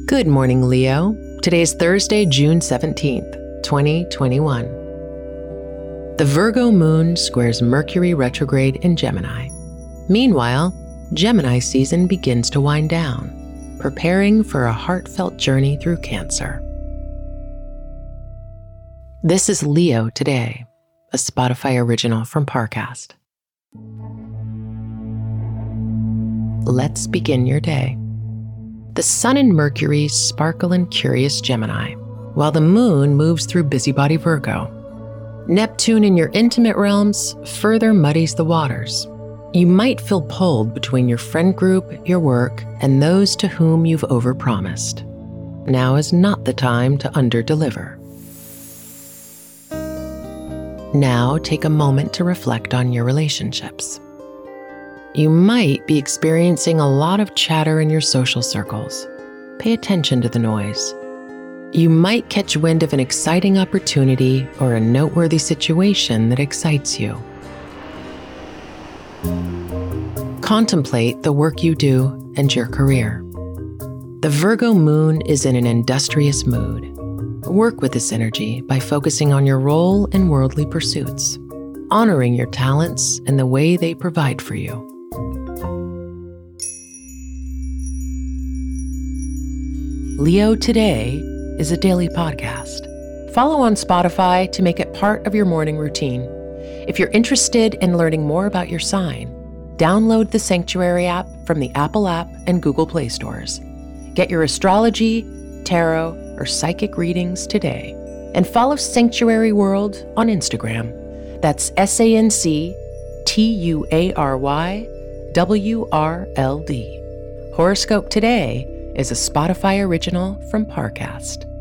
Good morning, Leo. Today is Thursday, June 17th, 2021. The Virgo moon squares Mercury retrograde in Gemini. Meanwhile, Gemini season begins to wind down, preparing for a heartfelt journey through Cancer. This is Leo Today, a Spotify original from Parcast. Let's begin your day. The Sun and Mercury sparkle in curious Gemini, while the Moon moves through busybody Virgo. Neptune in your intimate realms further muddies the waters. You might feel pulled between your friend group, your work, and those to whom you've overpromised. Now is not the time to underdeliver. Now take a moment to reflect on your relationships. You might be experiencing a lot of chatter in your social circles. Pay attention to the noise. You might catch wind of an exciting opportunity or a noteworthy situation that excites you. Contemplate the work you do and your career. The Virgo moon is in an industrious mood. Work with this energy by focusing on your role in worldly pursuits, honoring your talents and the way they provide for you. Leo Today is a daily podcast. Follow on Spotify to make it part of your morning routine. If you're interested in learning more about your sign, download the Sanctuary app from the Apple app and Google Play stores. Get your astrology, tarot, or psychic readings today. And follow Sanctuary World on Instagram. That's SanctuaryWRLD. Horoscope Today is a Spotify original from Parcast.